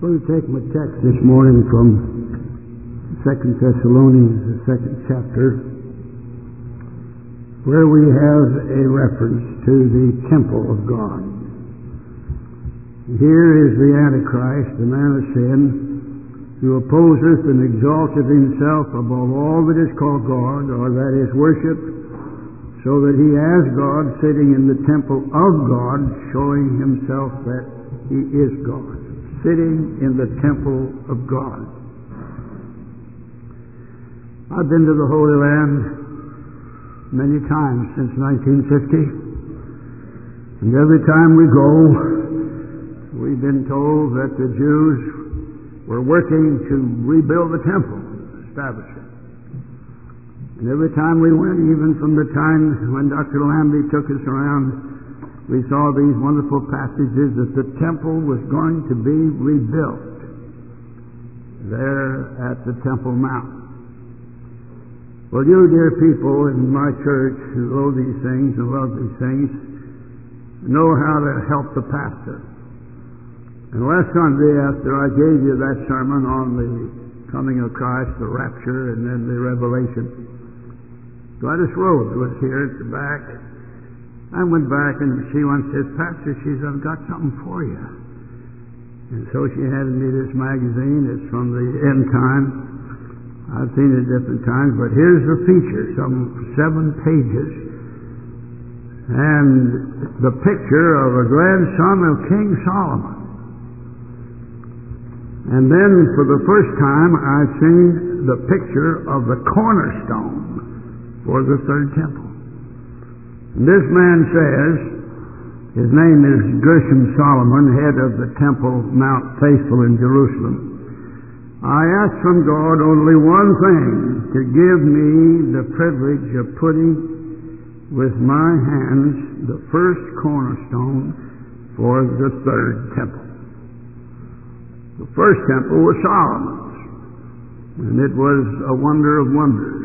I'm going to take my text this morning from 2 Thessalonians, the 2nd chapter, where we have a reference to the temple of God. Here is the Antichrist, the man of sin, who opposeth and exalteth himself above all that is called God, or that is worshipped, so that he as God, sitting in the temple of God, showing himself that he is God, sitting in the temple of God. I've been to the Holy Land many times since 1950, and every time we go, we've been told that the Jews were working to rebuild the temple, establish it. And every time we went, even from the time when Dr. Lambie took us around, we saw these wonderful passages that the temple was going to be rebuilt there at the Temple Mount. Well, you dear people in my church who know these things and love these things know how to help the pastor. And last Sunday, after I gave you that sermon on the coming of Christ, the rapture, and then the revelation, Gladys Rhodes was here at the back. I went back and she once says, Pastor, she said, I've got something for you. And so she handed me this magazine. It's from the End Time. I've seen it different times, but here's the feature, some 7 pages. And the picture of a grandson of King Solomon. And then for the first time I've seen the picture of the cornerstone for the third temple. And this man says, his name is Gershom Solomon, head of the Temple Mount Faithful in Jerusalem. I ask from God only one thing, to give me the privilege of putting with my hands the first cornerstone for the third temple. The first temple was Solomon's, and it was a wonder of wonders.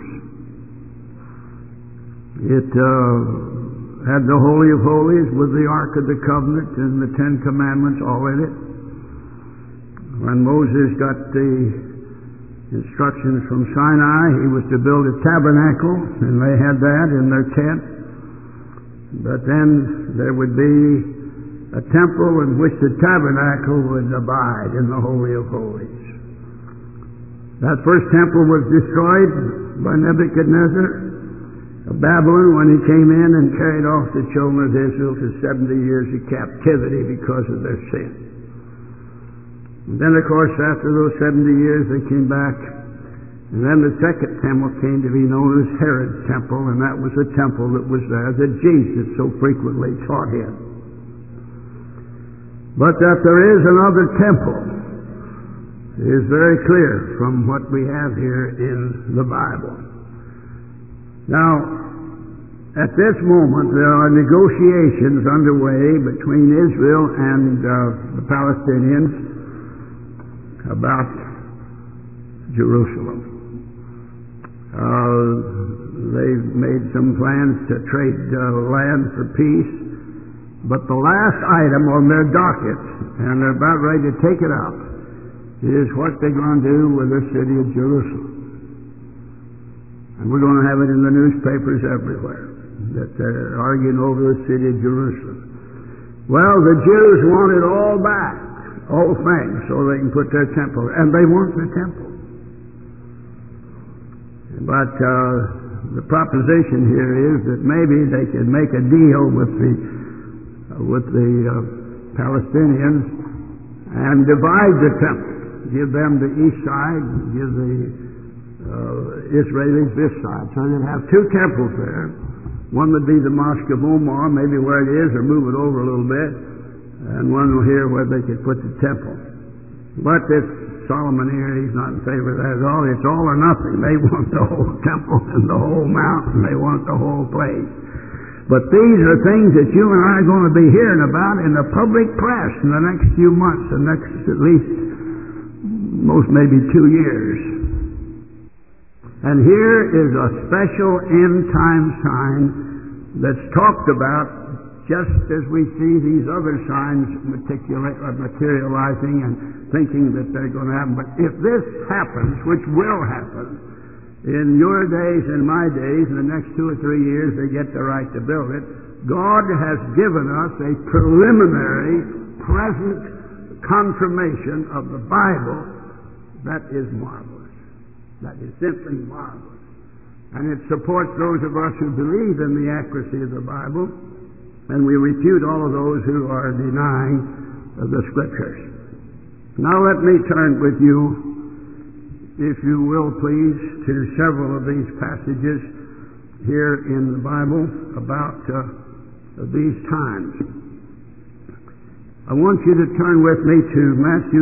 It had the Holy of Holies with the Ark of the Covenant and the 10 Commandments all in it. When Moses got the instructions from Sinai, he was to build a tabernacle, and they had that in their tent. But then there would be a temple in which the tabernacle would abide in the Holy of Holies. That first temple was destroyed by Nebuchadnezzar of Babylon when he came in and carried off the children of Israel to 70 years of captivity because of their sin. And then, of course, after those 70 years, they came back, and then the second temple came to be known as Herod's temple, and that was the temple that was there that Jesus so frequently taught in. But that there is another temple is very clear from what we have here in the Bible. Now, at this moment, there are negotiations underway between Israel and the Palestinians about Jerusalem. They've made some plans to trade land for peace, but the last item on their docket, and they're about ready to take it up, is what they're going to do with the city of Jerusalem. And we're going to have it in the newspapers everywhere, that they're arguing over the city of Jerusalem. Well, the Jews want it all back, all things, so they can put their temple, and they want the temple. But the proposition here is that maybe they can make a deal with the Palestinians and divide the temple, give them the east side, give the Israelis this side. So they'd have 2 temples there. One would be the Mosque of Omar, maybe where it is, or move it over a little bit, and one here where they could put the temple. But this Solomon here, he's not in favor of that at all. It's all or nothing. They want the whole temple and the whole mountain. They want the whole place. But these are things that you and I are going to be hearing about in the public press in the next few months, the next at least, most maybe 2 years. And here is a special end-time sign that's talked about just as we see these other signs materializing and thinking that they're going to happen. But if this happens, which will happen, in your days and my days, in the next 2 or 3 years, they get the right to build it. God has given us a preliminary, present confirmation of the Bible that is marvelous. That is simply marvelous. And it supports those of us who believe in the accuracy of the Bible, and we refute all of those who are denying the Scriptures. Now let me turn with you, if you will please, to several of these passages here in the Bible about these times. I want you to turn with me to Matthew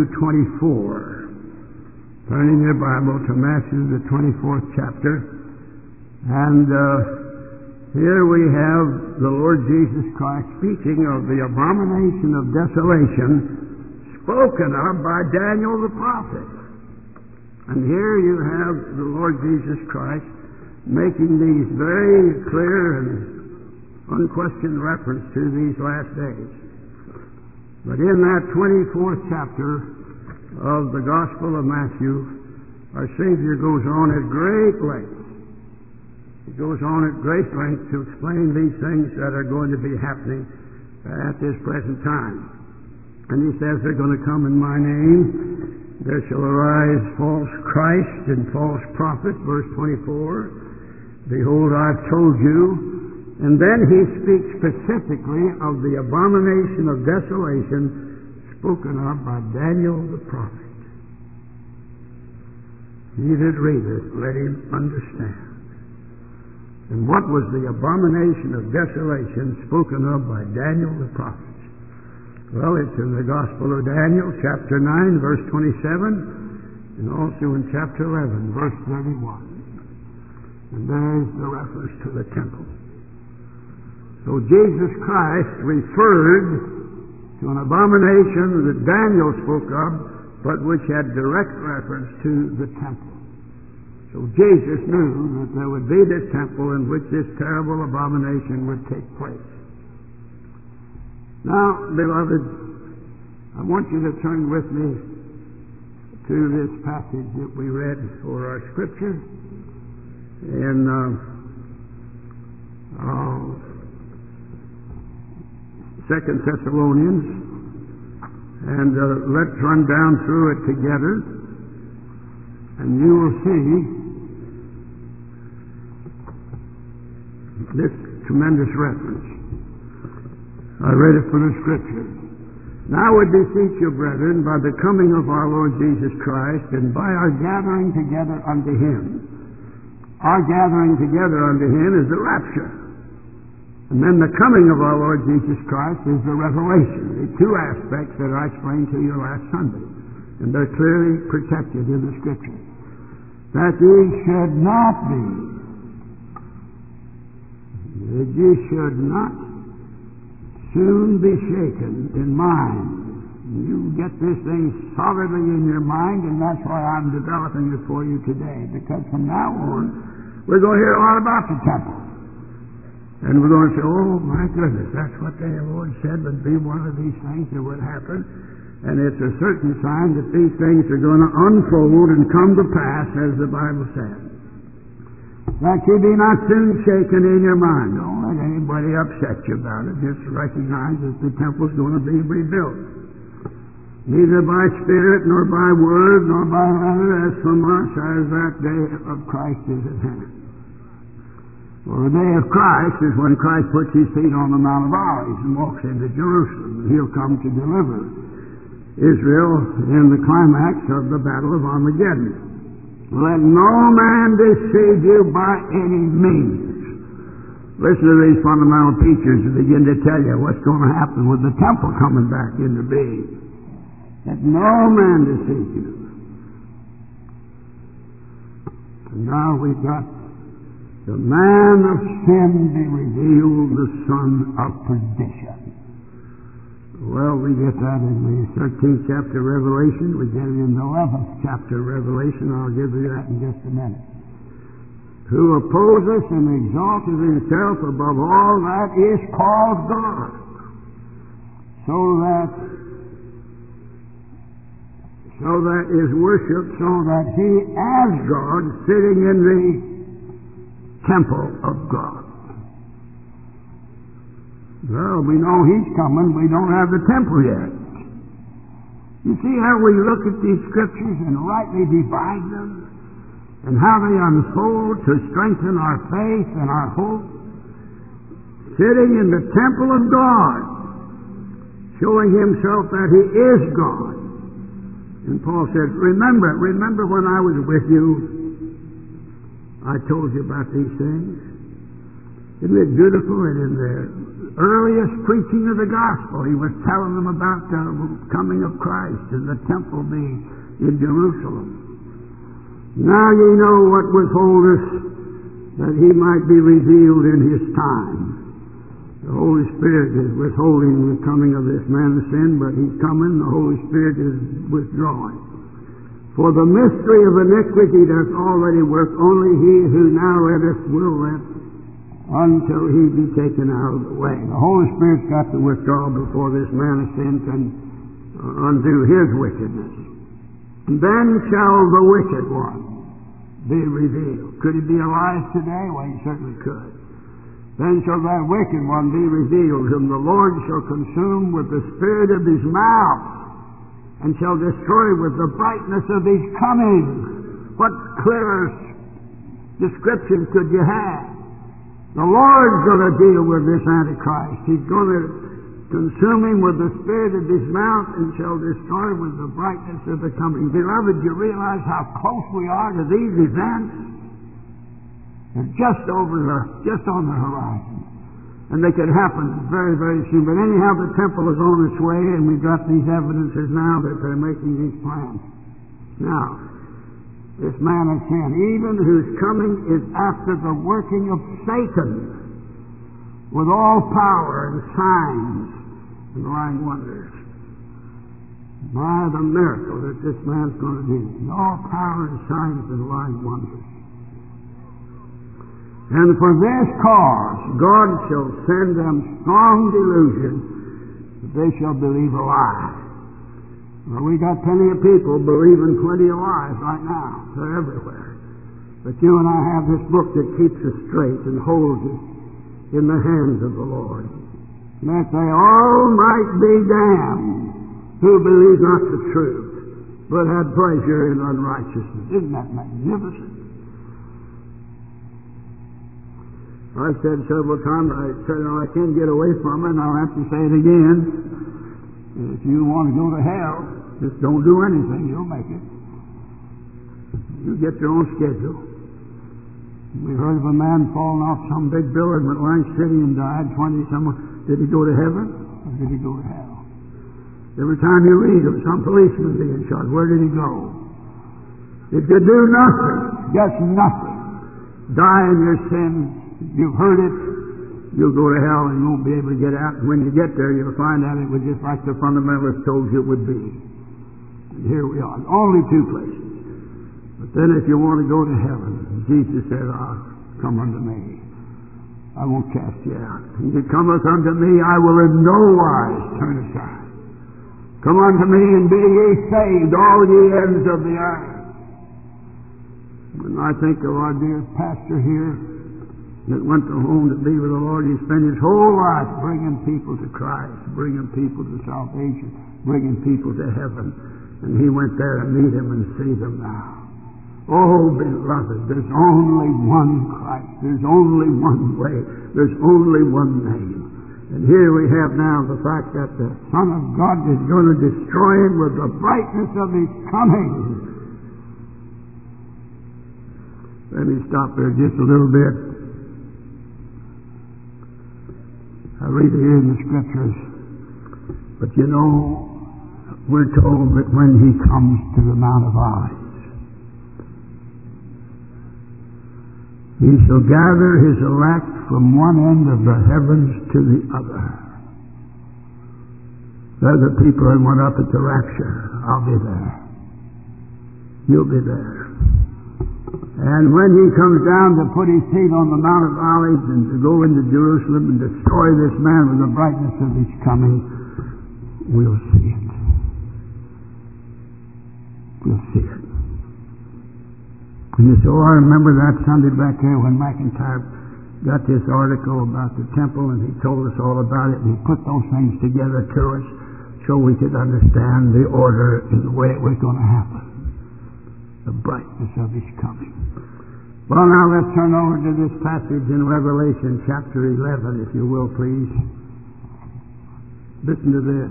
24. Turn in your Bible to Matthew, the 24th chapter. And here we have the Lord Jesus Christ speaking of the abomination of desolation spoken of by Daniel the prophet. And here you have the Lord Jesus Christ making these very clear and unquestioned reference to these last days. But in that 24th chapter of the Gospel of Matthew, our Savior goes on at great length. He goes on at great length to explain these things that are going to be happening at this present time. And he says they're going to come in my name. There shall arise false Christ and false prophet, verse 24. Behold, I've told you. And then he speaks specifically of the abomination of desolation spoken of by Daniel the prophet. He that readeth, let him understand. And what was the abomination of desolation spoken of by Daniel the prophet? Well, it's in the Gospel of Daniel, chapter 9, verse 27, and also in chapter 11, verse 31. And there's the reference to the temple. So Jesus Christ referred to an abomination that Daniel spoke of, but which had direct reference to the temple. So Jesus knew that there would be this temple in which this terrible abomination would take place. Now, beloved, I want you to turn with me to this passage that we read for our scripture in 2 Thessalonians, and let's run down through it together, and you will see this tremendous reference. I read it for the Scripture. Now we beseech you, brethren, by the coming of our Lord Jesus Christ, and by our gathering together unto Him. Our gathering together unto Him is the rapture. And then the coming of our Lord Jesus Christ is the revelation. The two aspects that I explained to you last Sunday. And they're clearly protected in the Scripture. That ye should not be. That ye should not soon be shaken in mind. You get this thing solidly in your mind, and that's why I'm developing it for you today. Because from now on, we're going to hear a lot about the temple. And we're going to say, oh my goodness, that's what the Lord said would be one of these things that would happen. And it's a certain sign that these things are going to unfold and come to pass, as the Bible says. That ye be not soon shaken in your mind. Don't let anybody upset you about it. Just recognize that the temple's going to be rebuilt. Neither by spirit, nor by word, nor by letter, as from us, as that day of Christ is at hand. Well, the day of Christ is when Christ puts his feet on the Mount of Olives and walks into Jerusalem, and he'll come to deliver Israel in the climax of the Battle of Armageddon. Let no man deceive you by any means. Listen to these fundamental teachers who begin to tell you what's going to happen with the temple coming back into being. Let no man deceive you. And now we've got the man of sin be revealed, the son of perdition. Well, we get that in the 13th chapter of Revelation. We get it in the 11th chapter of Revelation. I'll give you that in just a minute. Who opposes and exalteth himself above all that is called God, so that so that is worshipped, so that he as God sitting in the temple of God. Well, we know he's coming. We don't have the temple yet. You see how we look at these scriptures and rightly divide them, and how they unfold to strengthen our faith and our hope? Sitting in the temple of God, showing himself that he is God. And Paul said, remember when I was with you, I told you about these things. Isn't it beautiful that in the earliest preaching of the gospel, he was telling them about the coming of Christ and the temple being in Jerusalem. Now ye know what withholdeth, that he might be revealed in his time. The Holy Spirit is withholding the coming of this man of sin, but he's coming. The Holy Spirit is withdrawing. For the mystery of iniquity doth already work. Only he who now letteth will let, until he be taken out of the way. The Holy Spirit's got to withdraw before this man of sin can undo his wickedness. And then shall the wicked one be revealed. Could he be alive today? Well, he certainly could. Then shall that wicked one be revealed, whom the Lord shall consume with the spirit of his mouth, and shall destroy with the brightness of his coming. What clearer description could you have? The Lord's going to deal with this Antichrist. He's going to consume him with the spirit of his mouth, and shall destroy with the brightness of the coming. Beloved, you realize how close we are to these events? They're just on the horizon. And they could happen very, very soon. But anyhow, the temple is on its way, and we've got these evidences now that they're making these plans. Now, this man of sin, even whose coming is after the working of Satan, with all power and signs and lying wonders. My, the miracle that this man's going to do. All power and signs and lying wonders. And for this cause, God shall send them strong delusion that they shall believe a lie. Well, we got plenty of people believing plenty of lies right now. They're everywhere. But you and I have this book that keeps us straight and holds us in the hands of the Lord. And that they all might be damned who believe not the truth, but had pleasure in unrighteousness. Isn't that magnificent? I've said several times, I can't get away from it, and I'll have to say it again. If you want to go to hell, just don't do anything, you'll make it. You get your own schedule. We heard of a man falling off some big building in Atlantic City and died, 20-some. Did he go to heaven, or did he go to hell? Every time you read of some policeman being shot, where did he go? If you do nothing, just nothing, die in your sins, you've heard it, you'll go to hell and you won't be able to get out. And when you get there, you'll find out it was just like the fundamentalists told you it would be. And here we are. Only two places. But then if you want to go to heaven, Jesus said, come unto me. I won't cast you out. And you cometh unto me, I will in no wise turn aside. Come unto me and be ye saved, all ye ends of the earth. When I think of our dear pastor here, that went to home to be with the Lord, he spent his whole life bringing people to Christ, bringing people to salvation, bringing people to heaven. And he went there to meet him and see them now. Oh, beloved, there's only one Christ. There's only one way. There's only one name. And here we have now the fact that the Son of God is going to destroy him with the brightness of his coming. Let me stop there just a little bit. I read it here in the Scriptures. But you know, we're told that when he comes to the Mount of Olives, he shall gather his elect from one end of the heavens to the other. They're the people that went up at the rapture. I'll be there. You'll be there. And when he comes down to put his feet on the Mount of Olives and to go into Jerusalem and destroy this man with the brightness of his coming, we'll see it. we'll see it. And you say, oh, I remember that Sunday back here when McIntyre got this article about the temple, and he told us all about it, and he put those things together to us so we could understand the order and the way it was going to happen. The brightness of His coming. Well, now let's turn over to this passage in Revelation chapter 11, if you will, please. Listen to this.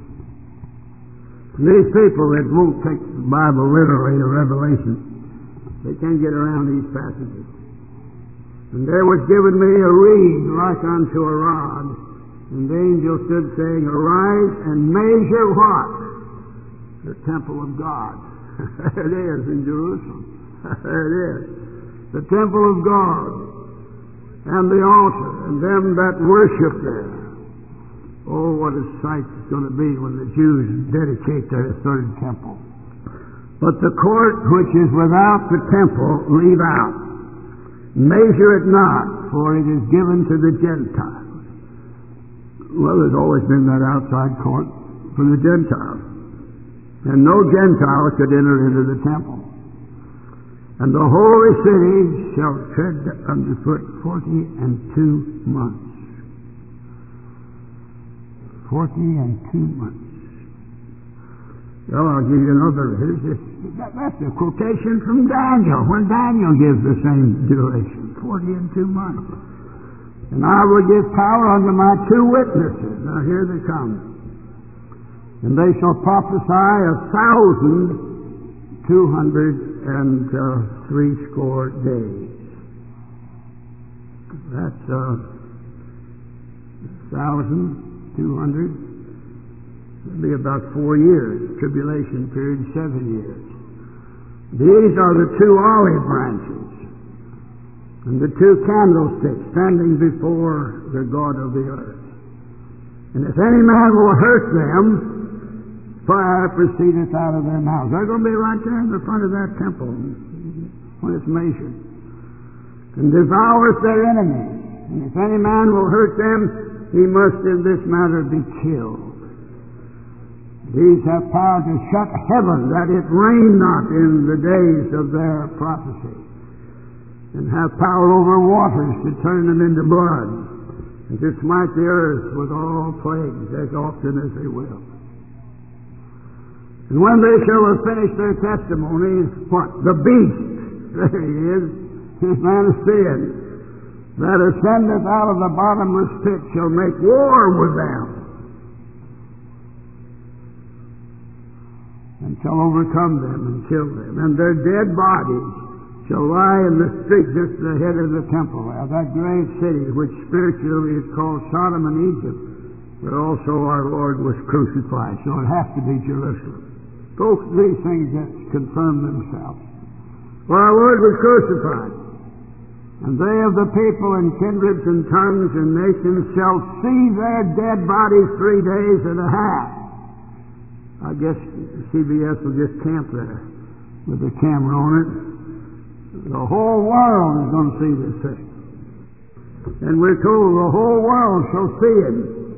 These people that won't take the Bible literally, the Revelation, they can't get around these passages. And there was given me a reed like unto a rod, and the angel stood saying, arise and measure what? The temple of God. There it is in Jerusalem. There it is. The temple of God, and the altar, and them that worship there. Oh, what a sight it's going to be when the Jews dedicate their third temple. But the court which is without the temple leave out. Measure it not, for it is given to the Gentiles. Well, there's always been that outside court for the Gentiles. And no Gentile could enter into the temple. And the holy city shall tread underfoot 42 months. 42 months. Well, I'll give you another. That's a quotation from Daniel, when Daniel gives the same duration, 42 months. And I will give power unto my two witnesses. Now here they come. And they shall prophesy 1,260 days. That's 1,200. It'll be about 4 years. Tribulation period, 7 years. These are the two olive branches and the two candlesticks standing before the God of the earth. And if any man will hurt them, fire proceedeth out of their mouths. They're going to be right there in the front of that temple when it's measured. And devoureth their enemies. And if any man will hurt them, he must in this matter be killed. These have power to shut heaven, that it rain not in the days of their prophecy, and have power over waters to turn them into blood, and to smite the earth with all plagues as often as they will. And when they shall have finished their testimony, what? The beast, there he is, his man of sin, that ascendeth out of the bottomless pit shall make war with them, and shall overcome them and kill them. And their dead bodies shall lie in the street just ahead of the temple. Now, that great city, which spiritually is called Sodom and Egypt, where also our Lord was crucified. So it has to be Jerusalem. Both these things that confirm themselves. For our Lord was crucified. And they of the people and kindreds and tongues and nations shall see their dead bodies 3 days and a half. I guess CBS will just camp there with a camera on it. The whole world is going to see this thing. And we're told the whole world shall see it.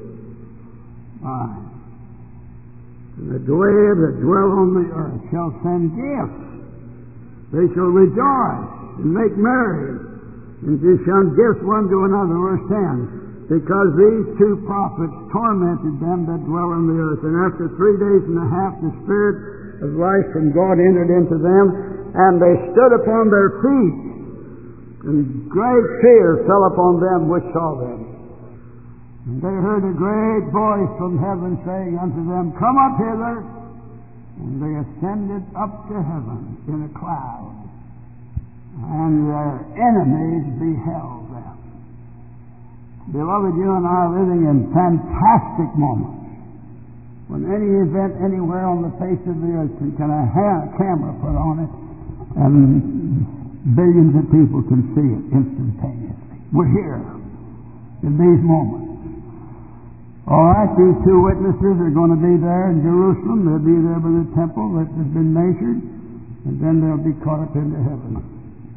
And the grave that dwell on the earth shall send gifts. They shall rejoice and make merry, and they shall gifts one to another. Verse 10. Because these two prophets tormented them that dwell on the earth. And after 3 days and a half, the Spirit of life from God entered into them, and they stood upon their feet, and great fear fell upon them which saw them. And they heard a great voice from heaven saying unto them, Come up hither. And they ascended up to heaven in a cloud, and their enemies beheld them. Beloved, you and I are living in fantastic moments when any event anywhere on the face of the earth can a camera put on it, and billions of people can see it instantaneously. We're here in these moments. All right, these two witnesses are going to be there in Jerusalem. They'll be there by the temple that has been measured, and then they'll be caught up into heaven.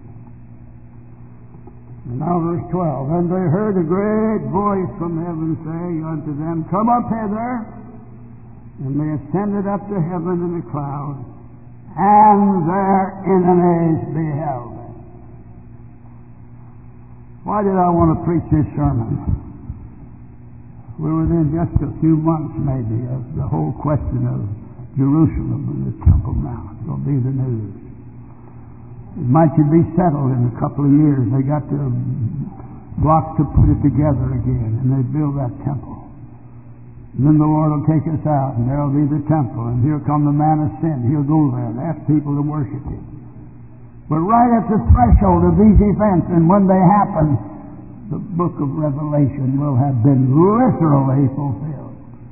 And now verse 12. And they heard a great voice from heaven saying unto them, Come up hither. And they ascended up to heaven in a cloud, and their enemies beheld them. Why did I want to preach this sermon? We're within just a few months, maybe, of the whole question of Jerusalem and the Temple Mount. It'll be the news. It might be settled in a couple of years. They got the blocks to put it together again, and they build that temple. And then the Lord will take us out, and there'll be the temple, and here come the man of sin. He'll go there and ask people to worship him. But right at the threshold of these events, and when they happen, the book of Revelation will have been literally fulfilled.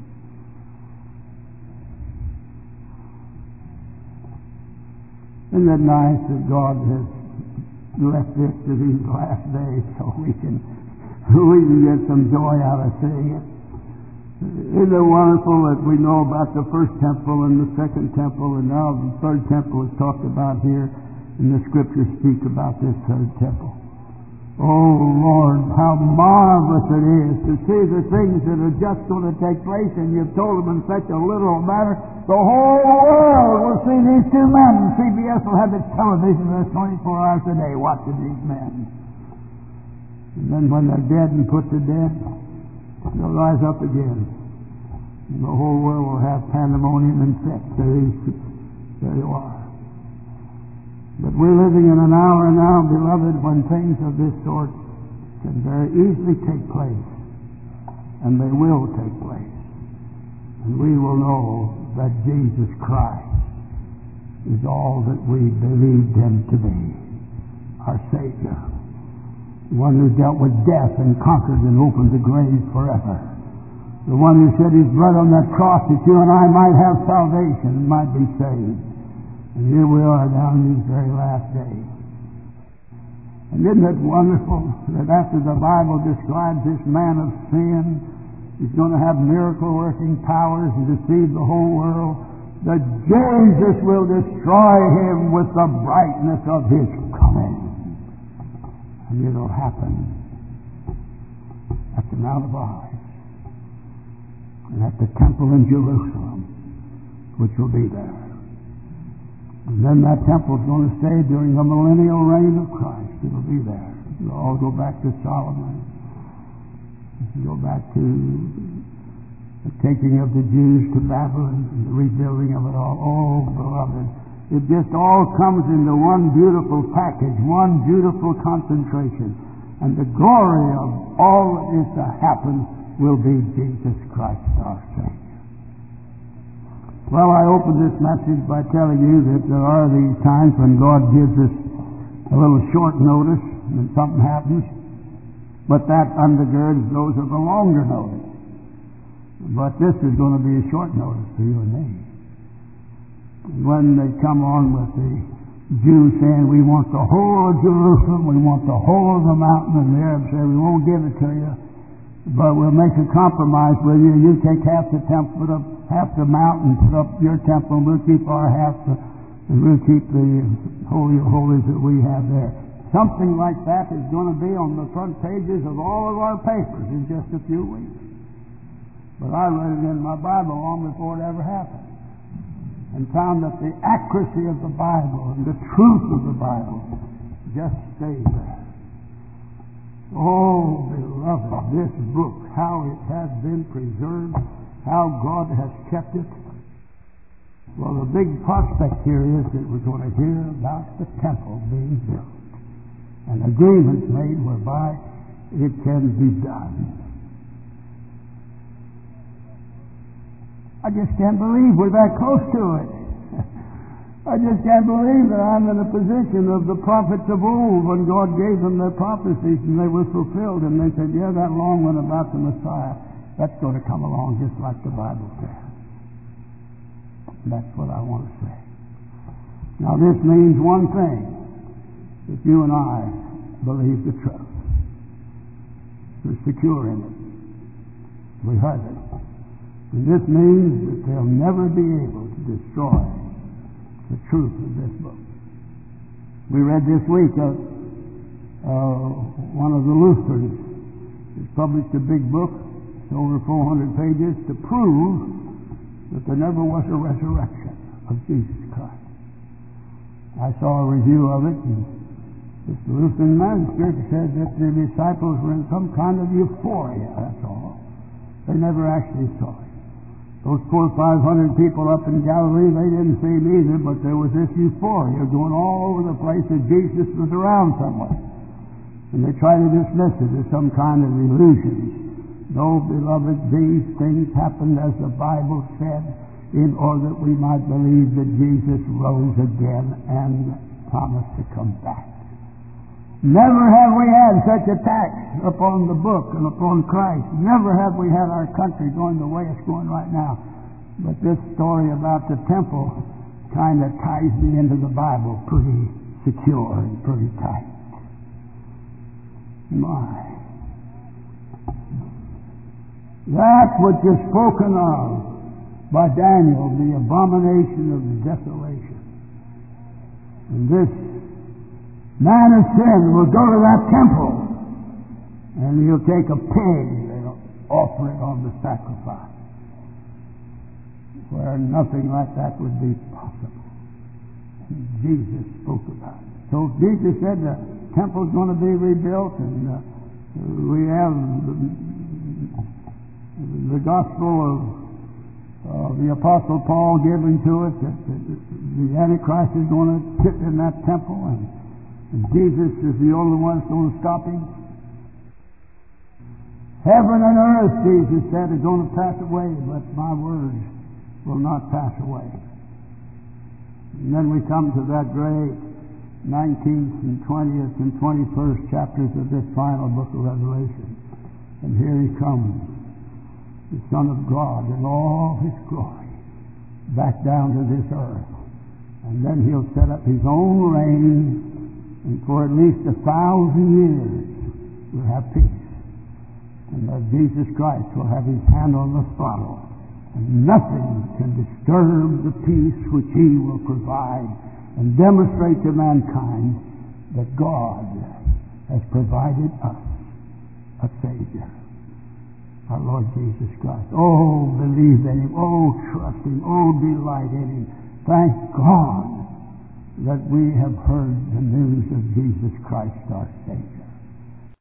Isn't it nice that God has left this to these last days so we can get some joy out of seeing it? Isn't it wonderful that we know about the first temple and the second temple, and now the third temple is talked about here, and the Scriptures speak about this third temple. Oh, Lord, how marvelous it is to see the things that are just going to take place, and you've told them in such a literal manner. The whole world will see these two men. CBS will have its television there 24 hours a day watching these men. And then when they're dead and put to death, they'll rise up again. And the whole world will have pandemonium and sex. There you are. But we're living in an hour now, beloved, when things of this sort can very easily take place. And they will take place. And we will know that Jesus Christ is all that we believed him to be, our Savior. The one who dealt with death and conquered and opened the grave forever. The one who shed his blood on that cross that you and I might have salvation and might be saved. And here we are down in these very last days. And isn't it wonderful that after the Bible describes this man of sin, he's going to have miracle-working powers and deceive the whole world, that Jesus will destroy him with the brightness of his coming. And it'll happen at the Mount of Olives and at the temple in Jerusalem, which will be there. And then that temple's going to stay during the millennial reign of Christ. It'll be there. It'll all go back to Solomon. It'll go back to the taking of the Jews to Babylon and the rebuilding of it all. Oh, beloved, it just all comes into one beautiful package, one beautiful concentration. And the glory of all that is to happen will be Jesus Christ our Savior. Well, I opened this message by telling you that there are these times when God gives us a little short notice and something happens, but that undergirds those of a longer notice. But this is going to be a short notice for you and me. When they come on with the Jews saying, we want the whole of Jerusalem, we want the whole of the mountain, and the Arabs say, we won't give it to you, but we'll make a compromise with you. You take half the temple, put up half the mountain, put up your temple, and we'll keep our half, and we'll keep the holy of holies that we have there. Something like that is going to be on the front pages of all of our papers in just a few weeks. But I read it in my Bible long before it ever happened, and found that the accuracy of the Bible and the truth of the Bible just stays there. Oh, beloved, this book, how it has been preserved, how God has kept it. Well, the big prospect here is that we're going to hear about the temple being built and agreements made whereby it can be done. I just can't believe we're that close to it. I just can't believe that I'm in the position of the prophets of old when God gave them their prophecies and they were fulfilled, and they said, yeah, that long one about the Messiah, that's going to come along just like the Bible says. That's what I want to say. Now this means one thing, that you and I believe the truth. We're secure in it. We heard it. And this means that they'll never be able to destroy the truth of this book. We read this week one of the Lutherans has published a big book, over 400 pages, to prove that there never was a resurrection of Jesus Christ. I saw a review of it, and this Lutheran magistrate said that the disciples were in some kind of euphoria, that's all. They never actually saw it. Those 400 or 500 people up in Galilee, they didn't see him either, but there was this euphoria going all over the place that Jesus was around somewhere. And they try to dismiss it as some kind of illusion. No, beloved, these things happened as the Bible said, in order that we might believe that Jesus rose again and promised to come back. Never have we had such attacks upon the book and upon Christ. Never have we had our country going the way it's going right now. But this story about the temple kind of ties me into the Bible pretty secure and pretty tight. My. That which is spoken of by Daniel, the abomination of desolation. And this man of sin will go to that temple and he'll take a pig and offer it on the sacrifice, where nothing like that would be possible. And Jesus spoke about it. So Jesus said the temple's going to be rebuilt, and we have the gospel of the Apostle Paul given to it, that the Antichrist is going to sit in that temple, and Jesus is the only one that's going to stop him. Heaven and earth, Jesus said, is going to pass away, but my words will not pass away. And then we come to that great 19th and 20th and 21st chapters of this final book of Revelation. And here he comes, the Son of God in all his glory, back down to this earth. And then he'll set up his own reign, and for at least 1,000 years we'll have peace. And that Jesus Christ will have his hand on the throttle, and nothing can disturb the peace which he will provide and demonstrate to mankind that God has provided us a Savior, our Lord Jesus Christ. Oh, believe in him. Oh, trust him. Oh, delight in him. Thank God that we have heard the news of Jesus Christ, our Savior.